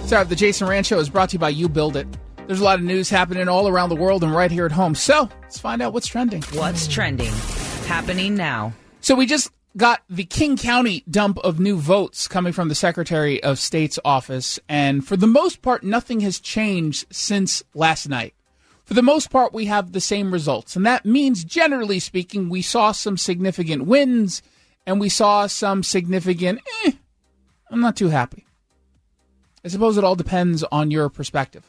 Sorry, the Jason Rand Show is brought to you by You Build It. There's a lot of news happening all around the world and right here at home. So let's find out what's trending. What's trending? Happening now. So we just got the King County dump of new votes coming from the Secretary of State's office. And for the most part, nothing has changed since last night. For the most part, we have the same results. And that means, generally speaking, we saw some significant wins and we saw some significant, I'm not too happy. I suppose it all depends on your perspective.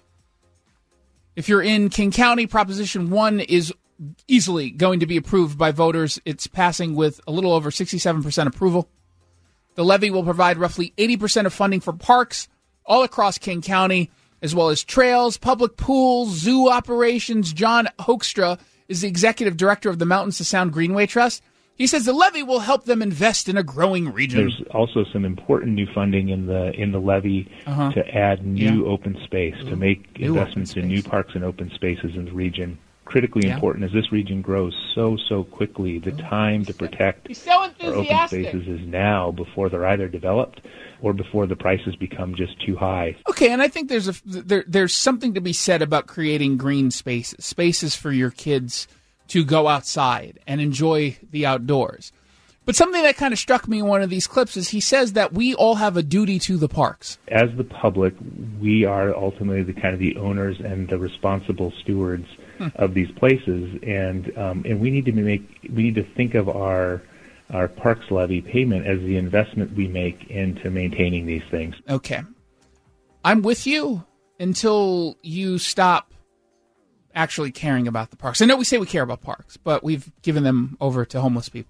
If you're in King County, Proposition 1 is easily going to be approved by voters. It's passing with a little over 67% approval. The levy will provide roughly 80% of funding for parks all across King County, as well as trails, public pools, zoo operations. John Hoekstra is the executive director of the Mountains to Sound Greenway Trust. He says the levy will help them invest in a growing region. There's also some important new funding in the levy to add new open space, to make investments in new parks and open spaces in the region. Critically important as this region grows so the', time to protect our open spaces is now, before they're either developed or before the prices become just too high. Okay, and I think there's something to be said about creating green spaces for your kids to go outside and enjoy the outdoors. But something that kind of struck me in one of these clips is he says that we all have a duty to the parks. As the public, we are ultimately the owners and the responsible stewards of these places, and we need to think of our parks levy payment as the investment we make into maintaining these things. Okay. I'm with you until you stop actually caring about the parks. I know we say we care about parks, but we've given them over to homeless people.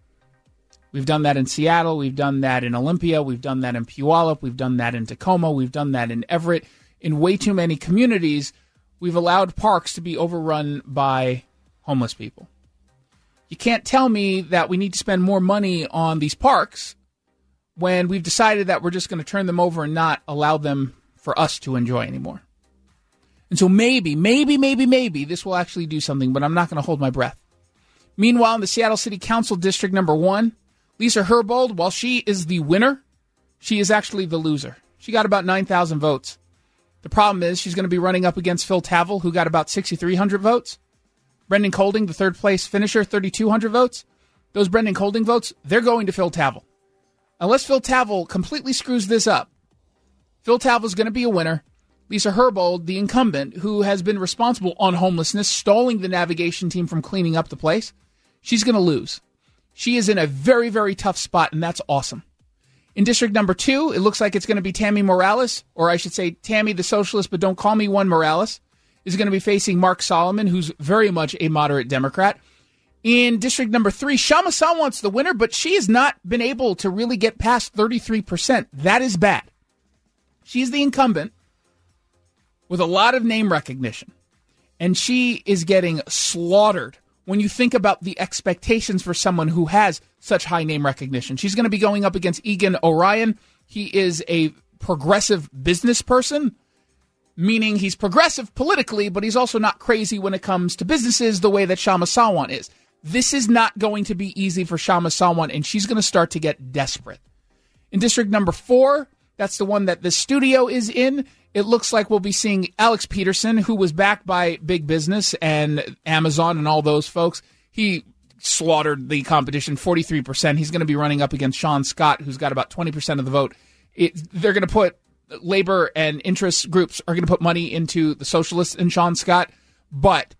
We've done that in Seattle. We've done that in Olympia. We've done that in Puyallup. We've done that in Tacoma. We've done that in Everett. In way too many communities, we've allowed parks to be overrun by homeless people. You can't tell me that we need to spend more money on these parks when we've decided that we're just going to turn them over and not allow them for us to enjoy anymore. And so maybe this will actually do something, but I'm not going to hold my breath. Meanwhile, in the Seattle City Council District Number 1, Lisa Herbold, while she is the winner, she is actually the loser. She got about 9,000 votes. The problem is she's going to be running up against Phil Tavel, who got about 6,300 votes. Brendan Colding, the third-place finisher, 3,200 votes. Those Brendan Colding votes, they're going to Phil Tavel. Unless Phil Tavel completely screws this up, Phil Tavel's going to be a winner. Lisa Herbold, the incumbent, who has been responsible on homelessness, stalling the navigation team from cleaning up the place, she's going to lose. She is in a very, very tough spot, and that's awesome. In District Number 2, it looks like it's going to be Tammy Morales, or I should say Tammy the Socialist, but don't call me one Morales, is going to be facing Mark Solomon, who's very much a moderate Democrat. In District Number 3, Shama Sawant's the winner, but she has not been able to really get past 33%. That is bad. She's the incumbent with a lot of name recognition, and she is getting slaughtered when you think about the expectations for someone who has such high name recognition. She's going to be going up against Egan Orion. He is a progressive business person, meaning he's progressive politically, but he's also not crazy when it comes to businesses the way that Shama Sawant is. This is not going to be easy for Shama Sawant, and she's going to start to get desperate. In District Number 4, that's the one that the studio is in, it looks like we'll be seeing Alex Peterson, who was backed by Big Business and Amazon and all those folks. He slaughtered the competition, 43%. He's going to be running up against Sean Scott, who's got about 20% of the vote. They're going to put labor and interest groups are going to put money into the socialists and Sean Scott. But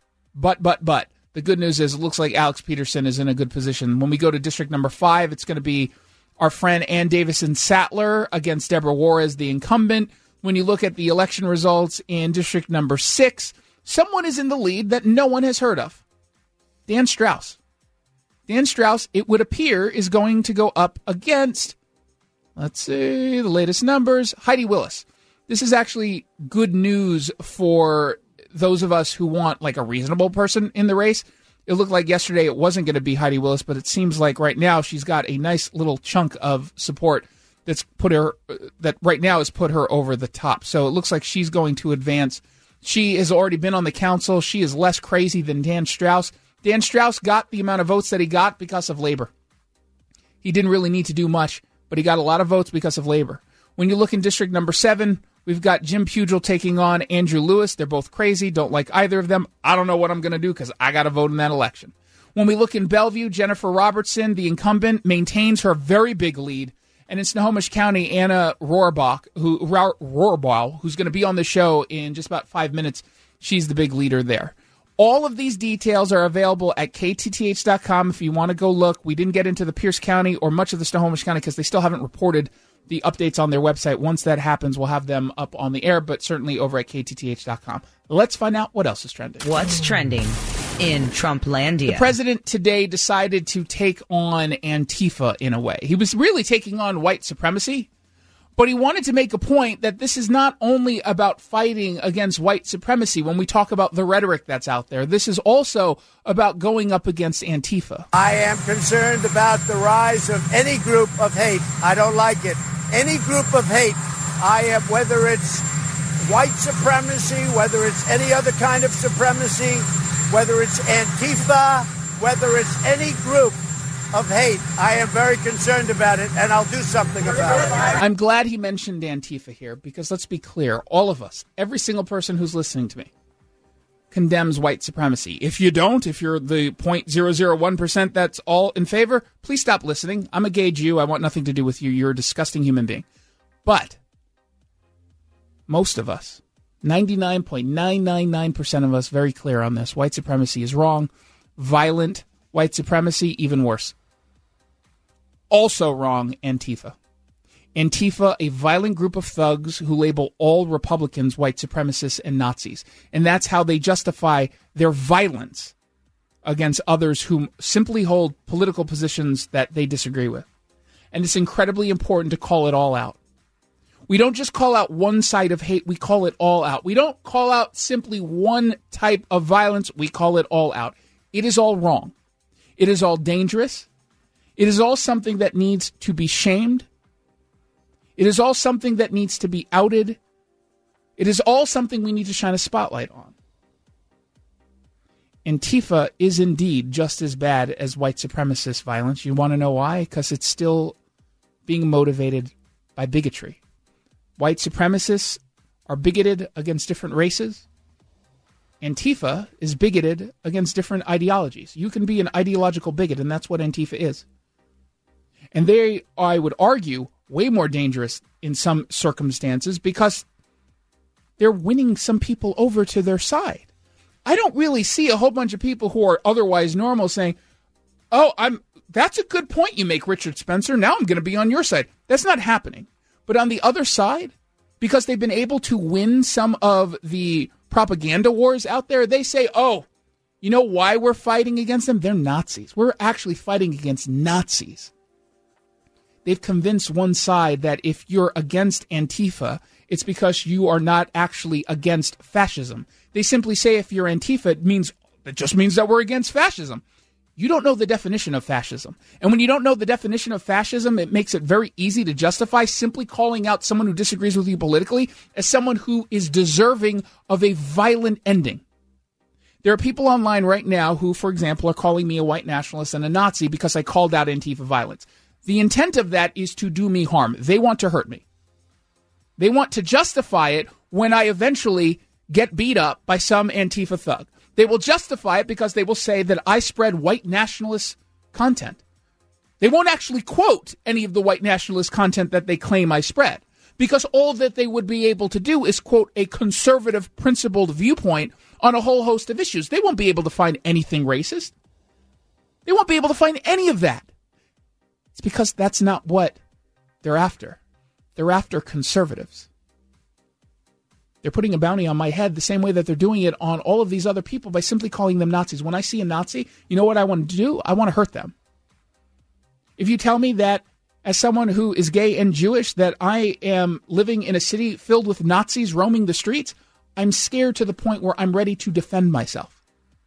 the good news is it looks like Alex Peterson is in a good position. When we go to District Number 5, it's going to be our friend Ann Davison Sattler against Deborah Juarez, the incumbent. When you look at the election results in District Number 6, someone is in the lead that no one has heard of. Dan Strauss. Dan Strauss, it would appear, is going to go up against, let's see, the latest numbers, Heidi Willis. This is actually good news for those of us who want like a reasonable person in the race. It looked like yesterday it wasn't going to be Heidi Willis, but it seems like right now she's got a nice little chunk of support that right now has put her over the top. So it looks like she's going to advance. She has already been on the council. She is less crazy than Dan Strauss. Dan Strauss got the amount of votes that he got because of labor. He didn't really need to do much, but he got a lot of votes because of labor. When you look in District Number 7, We've got Jim Pugil taking on Andrew Lewis. They're both crazy. Don't like either of them. I don't know what I'm going to do because I got to vote in that election. When we look in Bellevue, Jennifer Robertson, the incumbent, maintains her very big lead. And in Snohomish County, Anna Rohrbaugh, who's going to be on the show in just about 5 minutes, she's the big leader there. All of these details are available at KTTH.com if you want to go look. We didn't get into the Pierce County or much of the Snohomish County because they still haven't reported the updates on their website. Once that happens, we'll have them up on the air, but certainly over at KTTH.com. Let's find out what else is trending. What's trending in Trumplandia? The president today decided to take on Antifa in a way. He was really taking on white supremacy, but he wanted to make a point that this is not only about fighting against white supremacy when we talk about the rhetoric that's out there. This is also about going up against Antifa. I am concerned about the rise of any group of hate. I don't like it. Any group of hate. I am, whether it's white supremacy, whether it's any other kind of supremacy, whether it's Antifa, whether it's any group of hate, I am very concerned about it, and I'll do something about it. I'm glad he mentioned Antifa here, because let's be clear, all of us, every single person who's listening to me, condemns white supremacy. If you don't, if you're the 0.001% that's all in favor, please stop listening. I'm a gay Jew. I want nothing to do with you. You're a disgusting human being. But most of us, 99.999% of us, very clear on this. White supremacy is wrong. Violent white supremacy, even worse. Also wrong, Antifa. Antifa, a violent group of thugs who label all Republicans white supremacists and Nazis. And that's how they justify their violence against others who simply hold political positions that they disagree with. And it's incredibly important to call it all out. We don't just call out one side of hate, we call it all out. We don't call out simply one type of violence, we call it all out. It is all wrong. It is all dangerous. It is all something that needs to be shamed. It is all something that needs to be outed. It is all something we need to shine a spotlight on. Antifa is indeed just as bad as white supremacist violence. You want to know why? Because it's still being motivated by bigotry. White supremacists are bigoted against different races. Antifa is bigoted against different ideologies. You can be an ideological bigot, and that's what Antifa is. And they, I would argue, way more dangerous in some circumstances because they're winning some people over to their side. I don't really see a whole bunch of people who are otherwise normal saying, oh, that's a good point you make, Richard Spencer. Now I'm going to be on your side. That's not happening. But on the other side, because they've been able to win some of the propaganda wars out there, they say, oh, you know why we're fighting against them? They're Nazis. We're actually fighting against Nazis. They've convinced one side that if you're against Antifa, it's because you are not actually against fascism. They simply say if you're Antifa, it just means that we're against fascism. You don't know the definition of fascism. And when you don't know the definition of fascism, it makes it very easy to justify simply calling out someone who disagrees with you politically as someone who is deserving of a violent ending. There are people online right now who, for example, are calling me a white nationalist and a Nazi because I called out Antifa violence. The intent of that is to do me harm. They want to hurt me. They want to justify it when I eventually get beat up by some Antifa thug. They will justify it because they will say that I spread white nationalist content. They won't actually quote any of the white nationalist content that they claim I spread, because all that they would be able to do is quote a conservative, principled viewpoint on a whole host of issues. They won't be able to find anything racist. They won't be able to find any of that. It's because that's not what they're after. They're after conservatives. They're putting a bounty on my head the same way that they're doing it on all of these other people by simply calling them Nazis. When I see a Nazi, you know what I want to do? I want to hurt them. If you tell me that as someone who is gay and Jewish that I am living in a city filled with Nazis roaming the streets, I'm scared to the point where I'm ready to defend myself.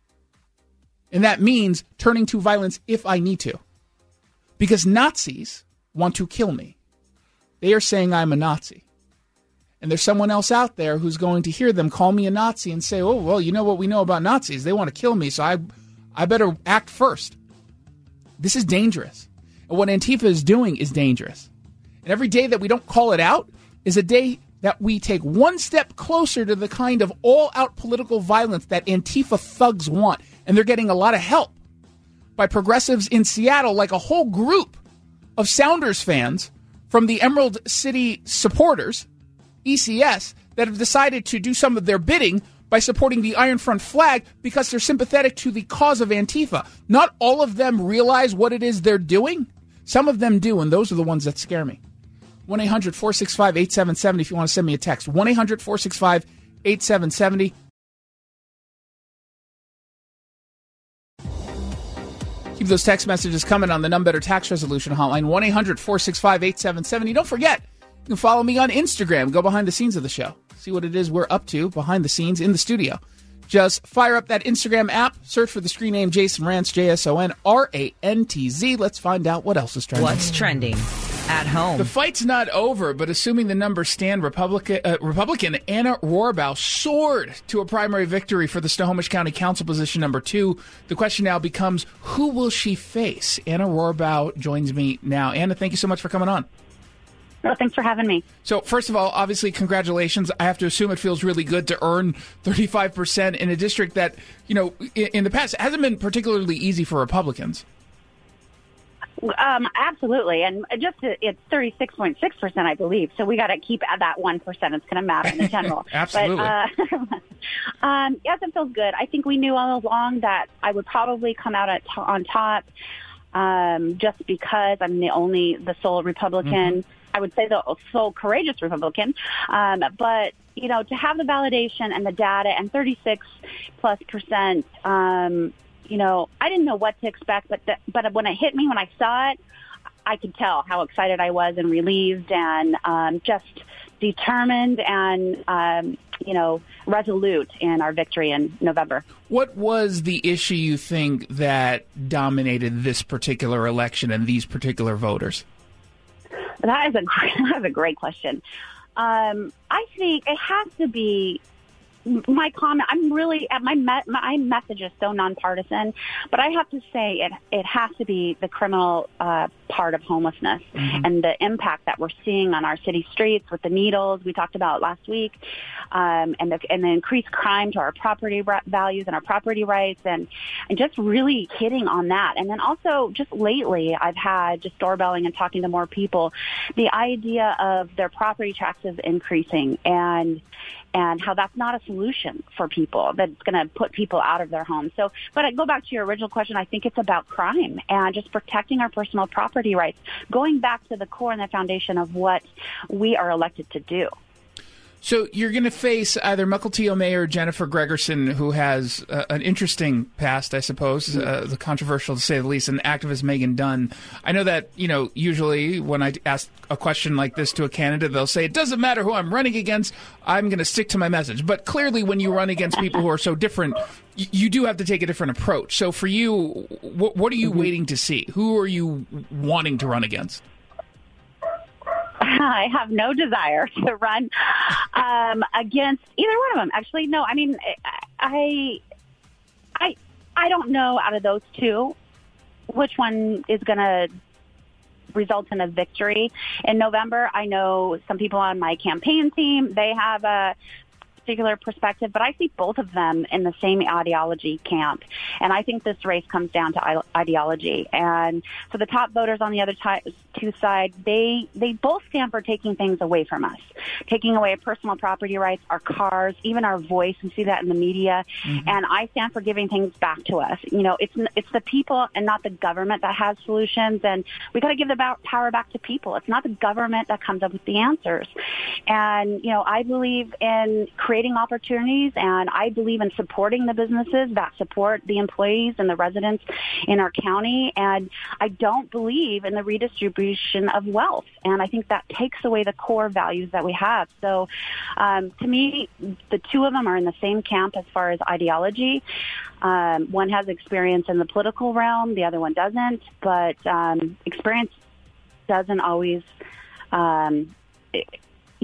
And that means turning to violence if I need to. Because Nazis want to kill me. They are saying I'm a Nazi. And there's someone else out there who's going to hear them call me a Nazi and say, oh, well, you know what we know about Nazis. They want to kill me, so I better act first. This is dangerous. And what Antifa is doing is dangerous. And every day that we don't call it out is a day that we take one step closer to the kind of all-out political violence that Antifa thugs want. And they're getting a lot of help by progressives in Seattle, like a whole group of Sounders fans from the Emerald City supporters, ECS, that have decided to do some of their bidding by supporting the Iron Front flag because they're sympathetic to the cause of Antifa. Not all of them realize what it is they're doing. Some of them do, and those are the ones that scare me. 1-800-465-8770 if you want to send me a text. 1-800-465-8770. Keep those text messages coming on the None Better Tax Resolution Hotline, 1-800-465-8770. Don't forget, you can follow me on Instagram. Go behind the scenes of the show. See what it is we're up to behind the scenes in the studio. Just fire up that Instagram app, search for the screen name Jason Rantz, JSONRANTZ. Let's find out what else is trending. What's trending at home? The fight's not over, but assuming the numbers stand, Republican Anna Rohrabaugh soared to a primary victory for the Snohomish County Council position number 2. The question now becomes, who will she face? Anna Rohrabaugh joins me now. Anna, thank you so much for coming on. Well, thanks for having me. So, first of all, obviously, congratulations. I have to assume it feels really good to earn 35% in a district that, you know, in the past hasn't been particularly easy for Republicans. Absolutely. And it's 36.6%, I believe. So we got to keep at that 1%. It's going to matter in the general. Absolutely. But, yes, it feels good. I think we knew all along that I would probably come out on top just because I'm the sole Republican. Mm-hmm. I would say the sole courageous Republican. But, you know, to have the validation and the data and 36+%, you know, I didn't know what to expect, but when it hit me, when I saw it, I could tell how excited I was and relieved and just determined and, you know, resolute in our victory in November. What was the issue you think that dominated this particular election and these particular voters? That is a great question. I think it has to be my comment. I'm really my message is so nonpartisan, but I have to say it has to be the criminal part of homelessness and the impact that we're seeing on our city streets with the needles we talked about last week, and the increased crime to our property values and our property rights, and just really hitting on that. And then also just lately, I've had just doorbelling and talking to more people, the idea of their property taxes increasing and how that's not a solution for people, that's going to put people out of their homes. So, but I go back to your original question. I think it's about crime and just protecting our personal property rights, going back to the core and the foundation of what we are elected to do. So you're going to face either Mukilteo Mayor Jennifer Gregerson, who has an interesting past, I suppose, the controversial to say the least, and activist Megan Dunn. I know that, you know, usually when I ask a question like this to a candidate, they'll say, it doesn't matter who I'm running against, I'm going to stick to my message. But clearly when you run against people who are so different, you do have to take a different approach. So for you, what are you waiting to see? Who are you wanting to run against? I have no desire to run against either one of them. Actually, no. I mean, I don't know out of those two which one is going to result in a victory in November. I know some people on my campaign team, they have a particular perspective, but I see both of them in the same ideology camp. And I think this race comes down to ideology. And so the top voters on the other two sides, they both stand for taking things away from us, taking away personal property rights, our cars, even our voice. We see that in the media. Mm-hmm. And I stand for giving things back to us. You know, it's the people and not the government that has solutions. And we got to give the power back to people. It's not the government that comes up with the answers. And, you know, I believe in creating opportunities, and I believe in supporting the businesses that support the employees and the residents in our county. And I don't believe in the redistribution of wealth. And I think that takes away the core values that we have. So to me, the two of them are in the same camp as far as ideology. One has experience in the political realm, the other one doesn't. But experience doesn't always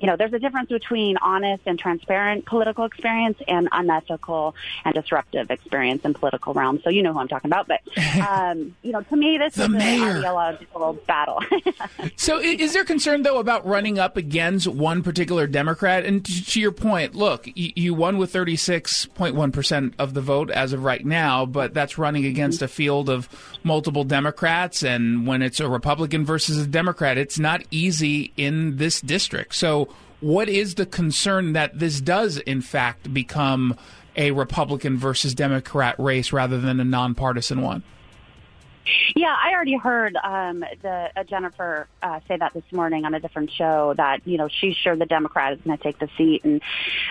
there's a difference between honest and transparent political experience and unethical and disruptive experience in political realm. So you know who I'm talking about. But, to me, this is an ideological battle. So is there concern, though, about running up against one particular Democrat? And to your point, look, you won with 36.1% of the vote as of right now, but that's running against a field of multiple Democrats. And when it's a Republican versus a Democrat, it's not easy in this district. So what is the concern that this does, in fact, become a Republican versus Democrat race rather than a nonpartisan one? Yeah, I already heard Jennifer say that this morning on a different show that, she's sure the Democrat is going to take the seat. And,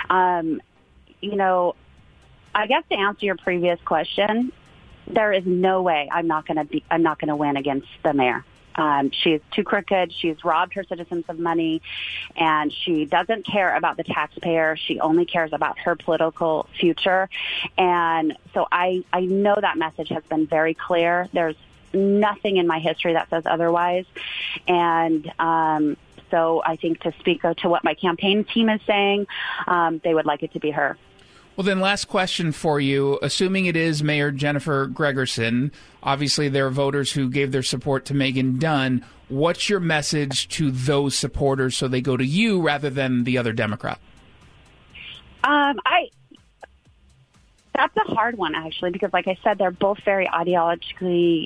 I guess to answer your previous question, there is no way I'm not going to win against the mayor. She's too crooked. She's robbed her citizens of money, and she doesn't care about the taxpayer. She only cares about her political future. And so I know that message has been very clear. There's nothing in my history that says otherwise. And so I think to speak to what my campaign team is saying, they would like it to be her. Well, then last question for you. Assuming it is Mayor Jennifer Gregerson, obviously there are voters who gave their support to Megan Dunn. What's your message to those supporters so they go to you rather than the other Democrat? That's a hard one, actually, because like I said, they're both very ideologically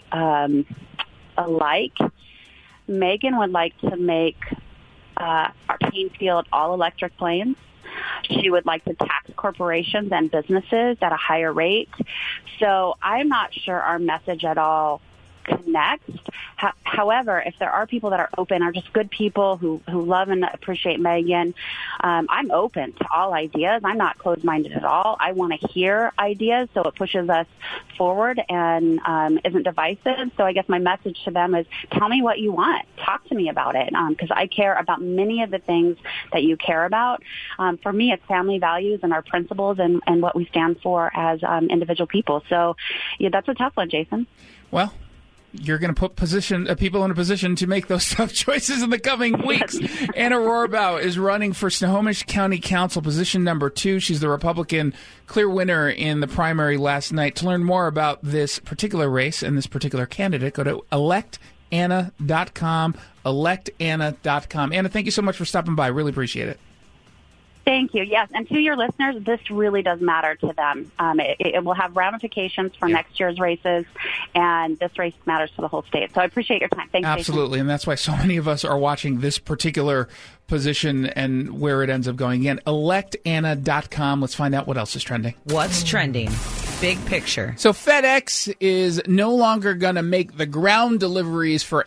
alike. Megan would like to make our Painfield all-electric planes. She would like to tax corporations and businesses at a higher rate. So I'm not sure our message at all connects. However, if there are people that are open, are just good people who love and appreciate Megan, I'm open to all ideas. I'm not closed-minded at all. I want to hear ideas so it pushes us forward and isn't divisive. So I guess my message to them is tell me what you want. Talk to me about it because I care about many of the things that you care about. For me, it's family values and our principles and what we stand for as individual people. So yeah, that's a tough one, Jason. Well, you're going to put people in a position to make those tough choices in the coming weeks. Anna Rohrabaugh is running for Snohomish County Council, position number 2. She's the Republican clear winner in the primary last night. To learn more about this particular race and this particular candidate, go to electanna.com, electanna.com. Anna, thank you so much for stopping by. Really appreciate it. Thank you. Yes, and to your listeners, this really does matter to them. It will have ramifications for next year's races, and this race matters to the whole state. So I appreciate your time. Thanks, absolutely, Jason. And that's why so many of us are watching this particular position and where it ends up going. Again, electanna.com. Let's find out what else is trending. What's trending? Big picture. So FedEx is no longer going to make the ground deliveries for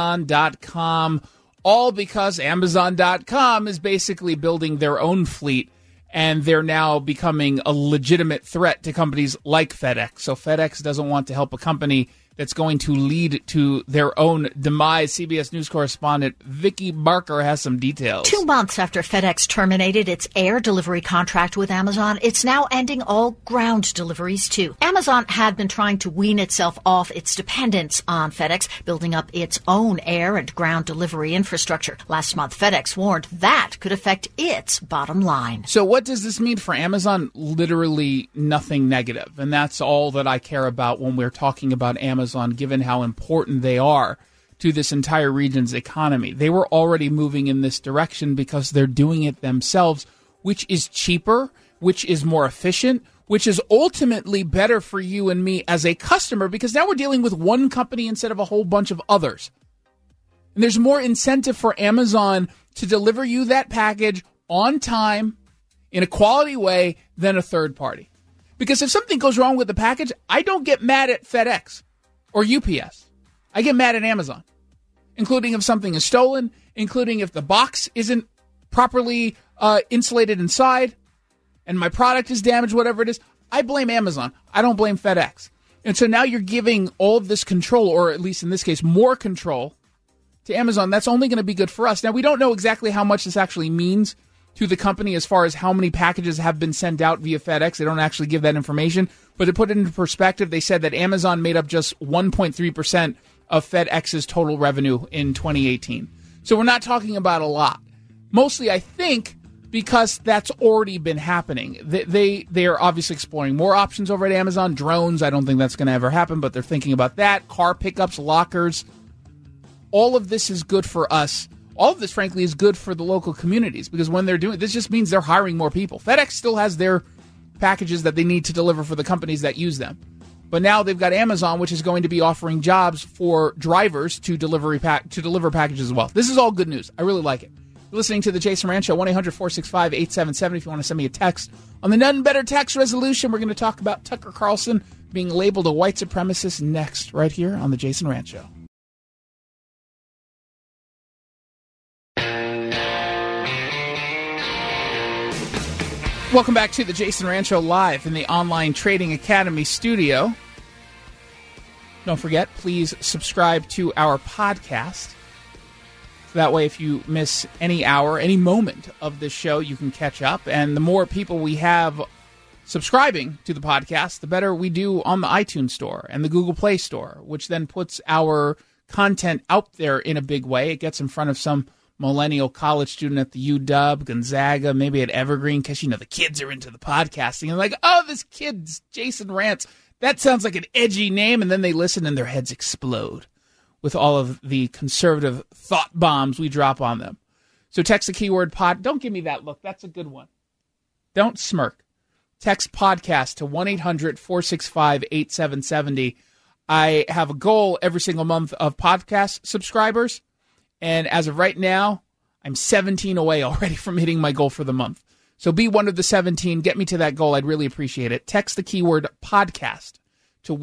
Amazon.com, all because Amazon.com is basically building their own fleet, and they're now becoming a legitimate threat to companies like FedEx. So FedEx doesn't want to help a company that's going to lead to their own demise. CBS News correspondent Vicki Barker has some details. 2 months after FedEx terminated its air delivery contract with Amazon, it's now ending all ground deliveries too. Amazon had been trying to wean itself off its dependence on FedEx, building up its own air and ground delivery infrastructure. Last month, FedEx warned that could affect its bottom line. So what does this mean for Amazon? Literally nothing negative. And that's all that I care about when we're talking about Amazon, given how important they are to this entire region's economy. They were already moving in this direction because they're doing it themselves, which is cheaper, which is more efficient, which is ultimately better for you and me as a customer, because now we're dealing with one company instead of a whole bunch of others. And there's more incentive for Amazon to deliver you that package on time in a quality way than a third party. Because if something goes wrong with the package, I don't get mad at FedEx or UPS. I get mad at Amazon, including if something is stolen, including if the box isn't properly insulated inside and my product is damaged, whatever it is. I blame Amazon. I don't blame FedEx. And so now you're giving all of this control, or at least in this case, more control to Amazon. That's only going to be good for us. Now, we don't know exactly how much this actually means to the company as far as how many packages have been sent out via FedEx. They don't actually give that information. But to put it into perspective, they said that Amazon made up just 1.3% of FedEx's total revenue in 2018. So we're not talking about a lot. Mostly, I think, because that's already been happening. They are obviously exploring more options over at Amazon. Drones, I don't think that's going to ever happen, but they're thinking about that. Car pickups, lockers. All of this is good for us. All of this, frankly, is good for the local communities, because when they're doing this, just means they're hiring more people. FedEx still has their packages that they need to deliver for the companies that use them. But now they've got Amazon, which is going to be offering jobs for drivers to deliver packages as well. This is all good news. I really like it. You're listening to the Jason Rant Show, 1-800-465-8770 if you want to send me a text. On the None Better Tax Resolution, we're going to talk about Tucker Carlson being labeled a white supremacist next, right here on the Jason Rant Show. Welcome back to the Jason Rant Show live in the Online Trading Academy studio. Don't forget, please subscribe to our podcast. So that way, if you miss any hour, any moment of this show, you can catch up. And the more people we have subscribing to the podcast, the better we do on the iTunes Store and the Google Play Store, which then puts our content out there in a big way. It gets in front of some millennial college student at the UW, Gonzaga, maybe at Evergreen, because, the kids are into the podcasting. And like, oh, this kid's Jason Rants. That sounds like an edgy name. And then they listen and their heads explode with all of the conservative thought bombs we drop on them. So text the keyword pod. Don't give me that look. That's a good one. Don't smirk. Text podcast to 1-800-465-8770. I have a goal every single month of podcast subscribers. And as of right now, I'm 17 away already from hitting my goal for the month. So be one of the 17. Get me to that goal. I'd really appreciate it. Text the keyword podcast to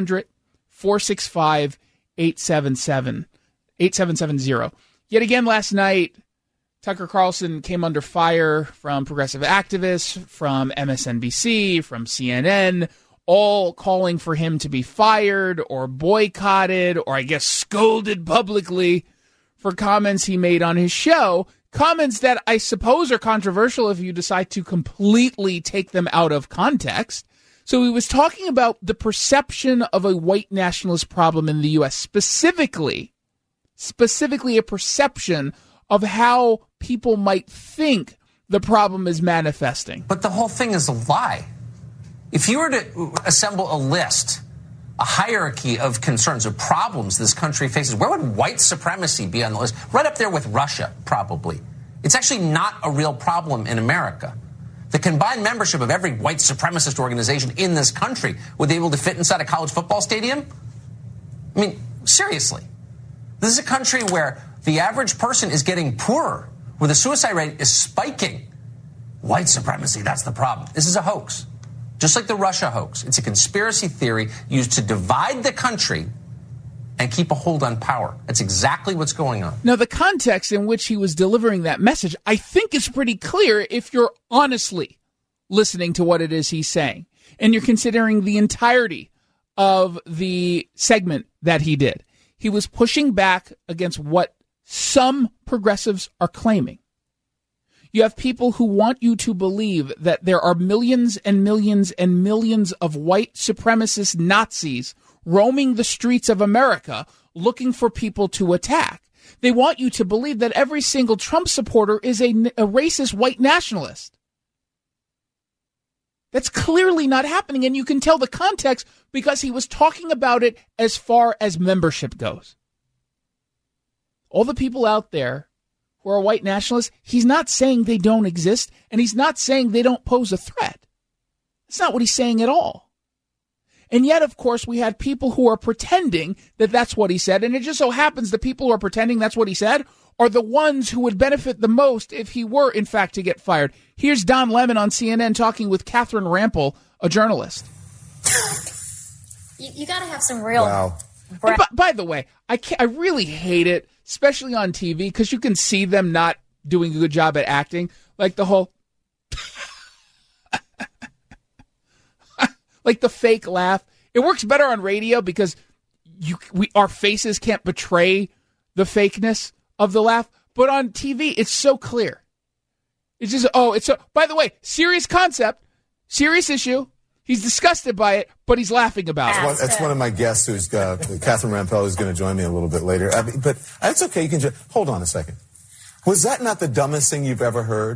1-800-465-8770. Yet again, last night, Tucker Carlson came under fire from progressive activists, from MSNBC, from CNN, all calling for him to be fired or boycotted or, I guess, scolded publicly for comments he made on his show, comments that I suppose are controversial if you decide to completely take them out of context. So he was talking about the perception of a white nationalist problem in the U.S., specifically a perception of how people might think the problem is manifesting. But the whole thing is a lie. If you were to assemble a list, a hierarchy of concerns, of problems this country faces, where would white supremacy be on the list? Right up there with Russia, probably. It's actually not a real problem in America. The combined membership of every white supremacist organization in this country, would they be able to fit inside a college football stadium? I mean, seriously. This is a country where the average person is getting poorer, where the suicide rate is spiking. White supremacy, that's the problem. This is a hoax. Just like the Russia hoax. It's a conspiracy theory used to divide the country and keep a hold on power. That's exactly what's going on. Now, the context in which he was delivering that message, I think, is pretty clear if you're honestly listening to what it is he's saying. And you're considering the entirety of the segment that he did. He was pushing back against what some progressives are claiming. You have people who want you to believe that there are millions and millions and millions of white supremacist Nazis roaming the streets of America looking for people to attack. They want you to believe that every single Trump supporter is a racist white nationalist. That's clearly not happening, and you can tell the context because he was talking about it as far as membership goes. All the people out there who are white nationalists, he's not saying they don't exist, and he's not saying they don't pose a threat. That's not what he's saying at all. And yet, of course, we had people who are pretending that that's what he said, and it just so happens the people who are pretending that's what he said are the ones who would benefit the most if he were, in fact, to get fired. Here's Don Lemon on CNN talking with Catherine Rampell, a journalist. You got to have some real... Wow. By the way, I really hate it, especially on TV, because you can see them not doing a good job at acting. Like the whole... like the fake laugh. It works better on radio because our faces can't betray the fakeness of the laugh. But on TV, it's so clear. It's just, by the way, serious concept, serious issue. He's disgusted by it, but he's laughing about it. That's one of my guests, who's Catherine Rampell, who's going to join me a little bit later. But that's okay. You can hold on a second. Was that not the dumbest thing you've ever heard?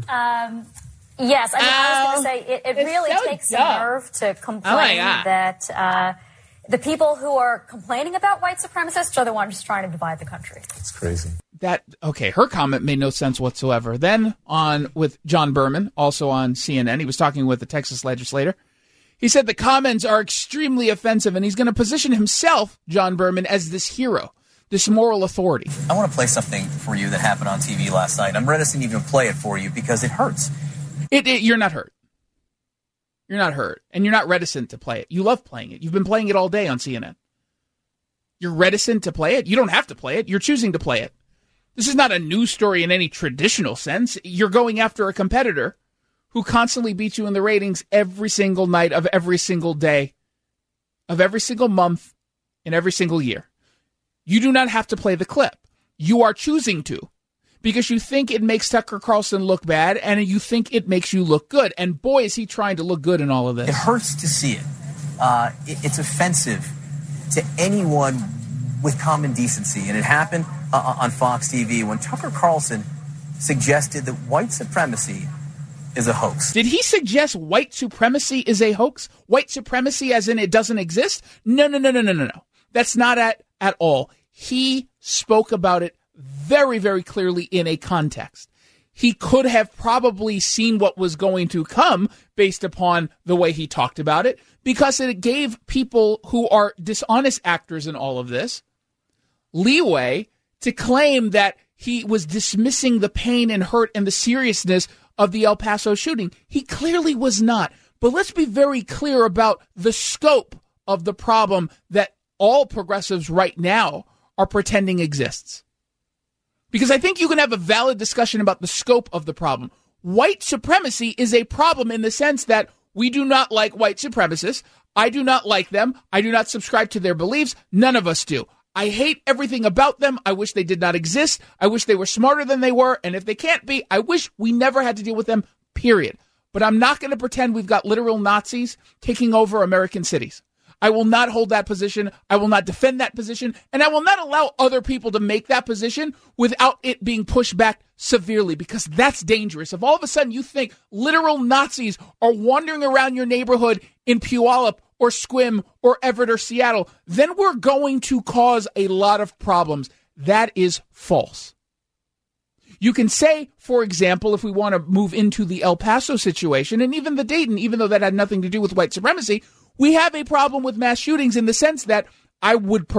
Yes. I mean, I was going to say, it really so takes dumb. some nerve to complain that the people who are complaining about white supremacists are the ones trying to divide the country. It's crazy. Her comment made no sense whatsoever. Then on with John Berman, also on CNN, he was talking with the Texas legislator. He said the comments are extremely offensive, and he's going to position himself, John Berman, as this hero, this moral authority. I want to play something for you that happened on TV last night. I'm reticent to even play it for you because it hurts. You're not hurt. You're not hurt, and you're not reticent to play it. You love playing it. You've been playing it all day on CNN. You're reticent to play it? You don't have to play it. You're choosing to play it. This is not a news story in any traditional sense. You're going after a competitor who constantly beats you in the ratings every single night of every single day, of every single month, and every single year. You do not have to play the clip. You are choosing to because you think it makes Tucker Carlson look bad and you think it makes you look good. And boy, is he trying to look good in all of this. It hurts to see it. It's offensive to anyone with common decency. And it happened on Fox TV when Tucker Carlson suggested that white supremacy is a hoax. Did he suggest white supremacy is a hoax? White supremacy as in it doesn't exist? No. That's not at all. He spoke about it very, very clearly in a context. He could have probably seen what was going to come based upon the way he talked about it, because it gave people who are dishonest actors in all of this leeway to claim that he was dismissing the pain and hurt and the seriousness of the El Paso shooting. He clearly was not. But let's be very clear about the scope of the problem that all progressives right now are pretending exists. Because I think you can have a valid discussion about the scope of the problem. White supremacy is a problem in the sense that we do not like white supremacists. I do not like them. I do not subscribe to their beliefs. None of us do. I hate everything about them. I wish they did not exist. I wish they were smarter than they were. And if they can't be, I wish we never had to deal with them, period. But I'm not going to pretend we've got literal Nazis taking over American cities. I will not hold that position. I will not defend that position. And I will not allow other people to make that position without it being pushed back severely, because that's dangerous. If all of a sudden you think literal Nazis are wandering around your neighborhood in Puyallup or Sequim or Everett or Seattle, then we're going to cause a lot of problems. That is false. You can say, for example, if we want to move into the El Paso situation and even the Dayton, even though that had nothing to do with white supremacy, we have a problem with mass shootings in the sense that I would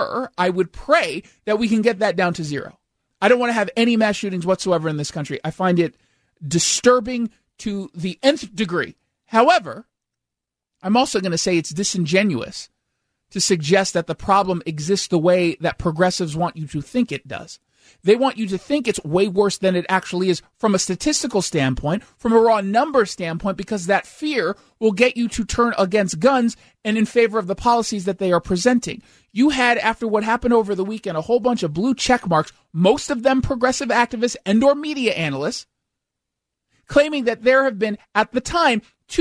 pray that we can get that down to zero. I don't want to have any mass shootings whatsoever in this country. I find it disturbing to the nth degree. However, I'm also going to say it's disingenuous to suggest that the problem exists the way that progressives want you to think it does. They want you to think it's way worse than it actually is from a statistical standpoint, from a raw number standpoint, because that fear will get you to turn against guns and in favor of the policies that they are presenting. You had, after what happened over the weekend, a whole bunch of blue check marks, most of them progressive activists and or media analysts, claiming that there have been, at the time,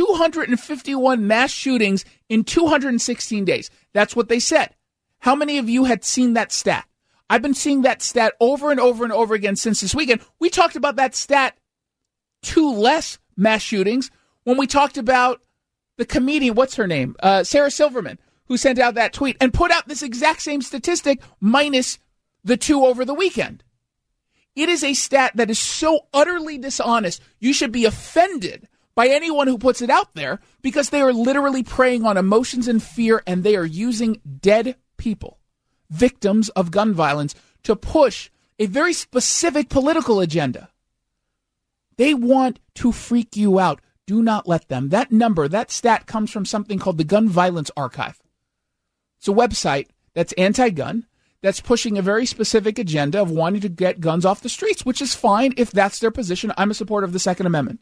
251 mass shootings in 216 days. That's what they said. How many of you had seen that stat? I've been seeing that stat over and over and over again since this weekend. We talked about that stat, 2 less mass shootings, when we talked about the comedian, what's her name? Sarah Silverman, who sent out that tweet and put out this exact same statistic minus the 2 over the weekend. It is a stat that is so utterly dishonest. You should be offended by anyone who puts it out there, because they are literally preying on emotions and fear, and they are using dead people, victims of gun violence, to push a very specific political agenda. They want to freak you out. Do not let them. That number, that stat comes from something called the Gun Violence Archive. It's a website that's anti-gun, that's pushing a very specific agenda of wanting to get guns off the streets, which is fine if that's their position. I'm a supporter of the Second Amendment.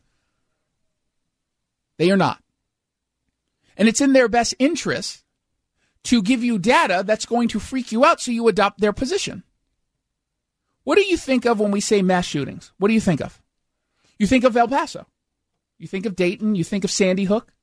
They are not. And it's in their best interest to give you data that's going to freak you out so you adopt their position. What do you think of when we say mass shootings? What do you think of? You think of El Paso. You think of Dayton. You think of Sandy Hook.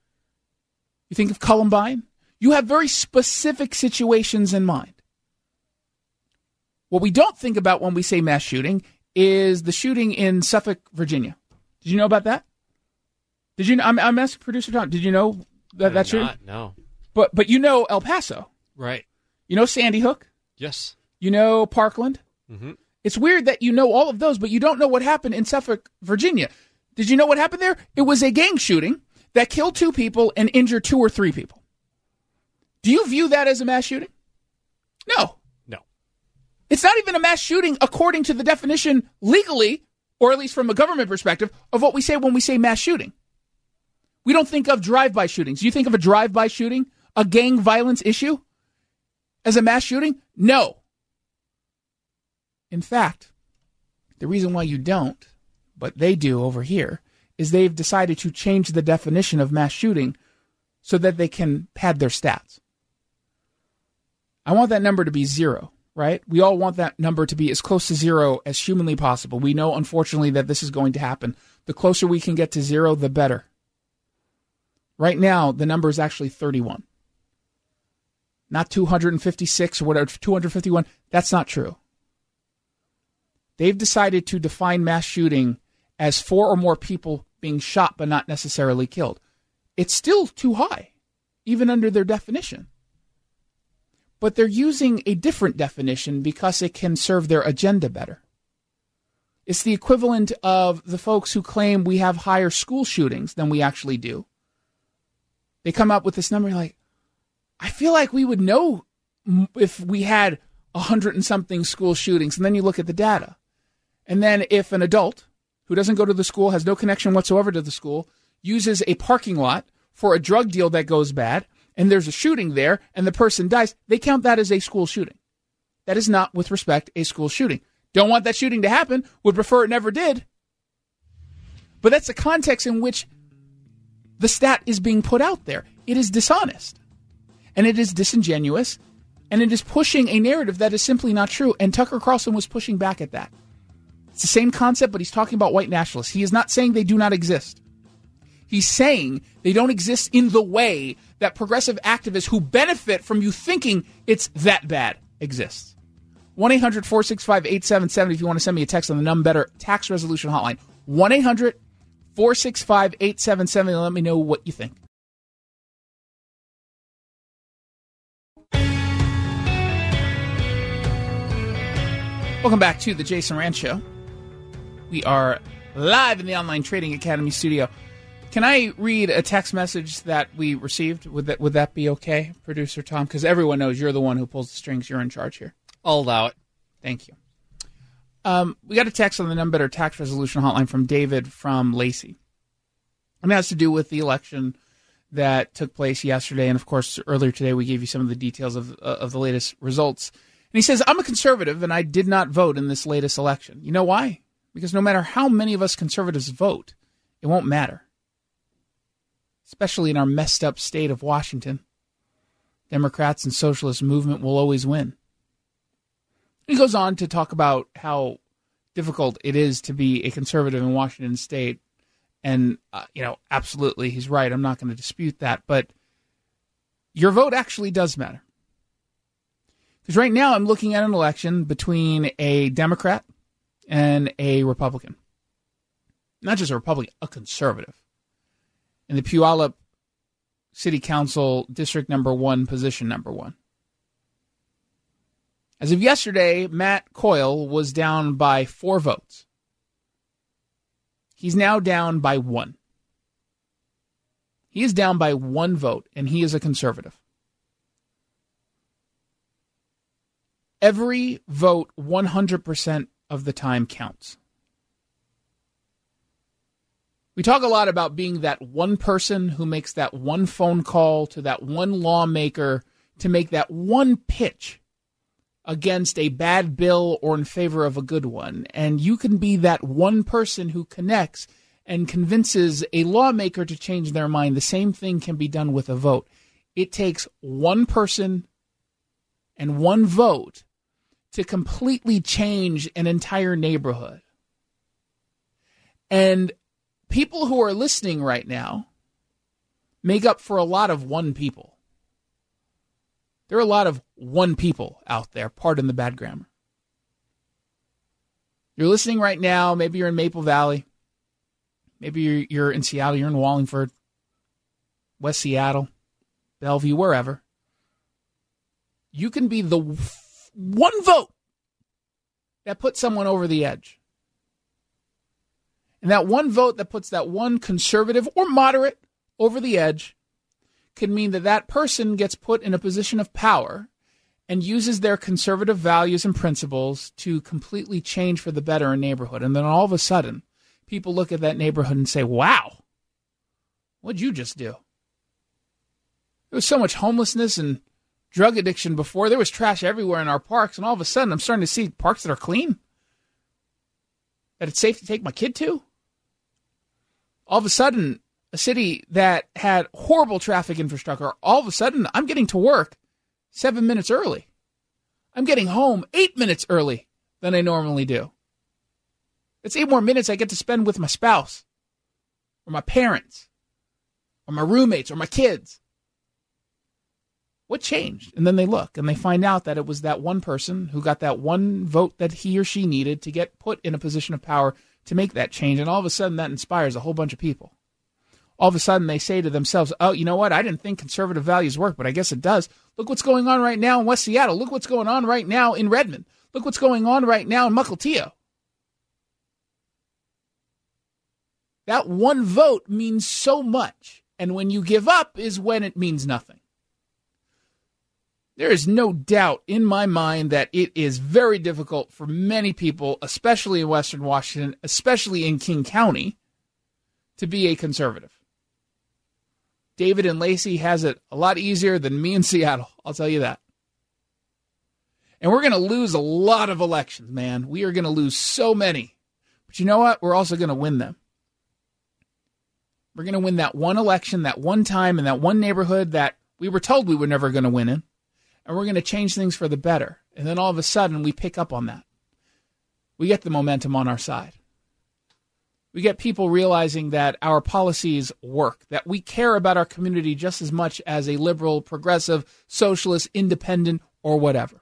You think of Columbine. You have very specific situations in mind. What we don't think about when we say mass shooting is the shooting in Suffolk, Virginia. Did you know about that? Did you know? I'm asking producer Tom. Did you know that shooting? No. But you know El Paso. Right. You know Sandy Hook? Yes. You know Parkland? Mm-hmm. It's weird that you know all of those, but you don't know what happened in Suffolk, Virginia. Did you know what happened there? It was a gang shooting that killed 2 people and injured 2 or 3 people. Do you view that as a mass shooting? No. No. It's not even a mass shooting according to the definition legally, or at least from a government perspective, of what we say when we say mass shooting. We don't think of drive-by shootings. You think of a drive-by shooting, a gang violence issue, as a mass shooting? No. In fact, the reason why you don't, but they do over here, is they've decided to change the definition of mass shooting so that they can pad their stats. I want that number to be 0, right? We all want that number to be as close to 0 as humanly possible. We know, unfortunately, that this is going to happen. The closer we can get to 0, the better. Right now, the number is actually 31. Not 256 or whatever, 251. That's not true. They've decided to define mass shooting as 4 or more people being shot but not necessarily killed. It's still too high, even under their definition. But they're using a different definition because it can serve their agenda better. It's the equivalent of the folks who claim we have higher school shootings than we actually do. They come up with this number like, I feel like we would know if we had 100 and something school shootings. And then you look at the data. And then if an adult who doesn't go to the school, has no connection whatsoever to the school, uses a parking lot for a drug deal that goes bad, and there's a shooting there, and the person dies, they count that as a school shooting. That is not, with respect, a school shooting. Don't want that shooting to happen, would prefer it never did. But that's the context in which the stat is being put out there. It is dishonest, and it is disingenuous, and it is pushing a narrative that is simply not true, and Tucker Carlson was pushing back at that. It's the same concept, but he's talking about white nationalists. He is not saying they do not exist. He's saying they don't exist in the way that progressive activists who benefit from you thinking it's that bad exists. 1-800-465-8770 if you want to send me a text on the Numb Better Tax Resolution Hotline. 1-800-465-8770 and let me know what you think. Welcome back to the Jason Rand Show. We are live in the Online Trading Academy studio. Can I read a text message that we received? Would that be okay, Producer Tom? Because everyone knows you're the one who pulls the strings. You're in charge here. I'll allow it. Thank you. We got a text on the Numb Better Tax Resolution Hotline from David from Lacey. And it has to do with the election that took place yesterday. And, of course, earlier today we gave you some of the details of the latest results. And he says, I'm a conservative and I did not vote in this latest election. You know why? Because no matter how many of us conservatives vote, it won't matter. Especially in our messed up state of Washington. Democrats and socialist movement will always win. He goes on to talk about how difficult it is to be a conservative in Washington state. And, absolutely, he's right. I'm not going to dispute that. But your vote actually does matter. Because right now I'm looking at an election between a Democrat and a Republican. Not just a Republican, a conservative. In the Puyallup City Council District Number 1, Position Number 1. As of yesterday, Matt Coyle was down by 4 votes. He's now down by 1. He is down by 1 vote, and he is a conservative. Every vote 100% of the time counts. We talk a lot about being that one person who makes that one phone call to that one lawmaker to make that one pitch against a bad bill or in favor of a good one. And you can be that one person who connects and convinces a lawmaker to change their mind. The same thing can be done with a vote. It takes one person and one vote to completely change an entire neighborhood. And people who are listening right now make up for a lot of one people. There are a lot of one people out there, pardon the bad grammar. You're listening right now. Maybe you're in Maple Valley. Maybe you're in Seattle. You're in Wallingford, West Seattle, Bellevue, wherever. You can be the one vote that puts someone over the edge. And that one vote that puts that one conservative or moderate over the edge can mean that that person gets put in a position of power and uses their conservative values and principles to completely change for the better a neighborhood. And then all of a sudden, people look at that neighborhood and say, wow, what'd you just do? There was so much homelessness and drug addiction before. There was trash everywhere in our parks. And all of a sudden, I'm starting to see parks that are clean, that it's safe to take my kid to. All of a sudden, a city that had horrible traffic infrastructure, all of a sudden, I'm getting to work 7 minutes early. I'm getting home 8 minutes early than I normally do. It's 8 more minutes I get to spend with my spouse or my parents or my roommates or my kids. What changed? And then they look and they find out that it was that one person who got that one vote that he or she needed to get put in a position of power to make that change. And all of a sudden that inspires a whole bunch of people. All of a sudden they say to themselves, oh, you know what? I didn't think conservative values work, but I guess it does. Look what's going on right now in West Seattle. Look what's going on right now in Redmond. Look what's going on right now in Mukilteo. That one vote means so much. And when you give up is when it means nothing. There is no doubt in my mind that it is very difficult for many people, especially in Western Washington, especially in King County, to be a conservative. David and Lacey has it a lot easier than me in Seattle, I'll tell you that. And we're going to lose a lot of elections, man. We are going to lose so many. But you know what? We're also going to win them. We're going to win that one election, that one time, in that one neighborhood that we were told we were never going to win in. And we're going to change things for the better. And then all of a sudden, we pick up on that. We get the momentum on our side. We get people realizing that our policies work, that we care about our community just as much as a liberal, progressive, socialist, independent, or whatever.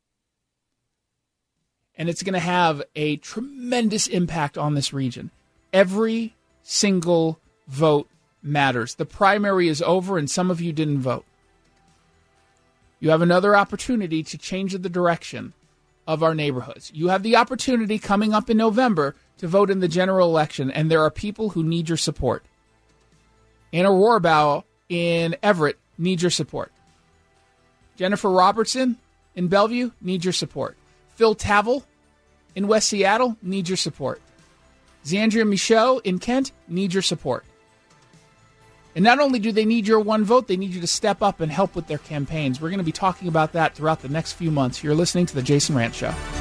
And it's going to have a tremendous impact on this region. Every single vote matters. The primary is over, and some of you didn't vote. You have another opportunity to change the direction of our neighborhoods. You have the opportunity coming up in November to vote in the general election, and there are people who need your support. Anna Rohrbaugh in Everett needs your support. Jennifer Robertson in Bellevue needs your support. Phil Tavel in West Seattle needs your support. Zandria Michaud in Kent needs your support. And not only do they need your one vote, they need you to step up and help with their campaigns. We're going to be talking about that throughout the next few months. You're listening to The Jason Rantz Show.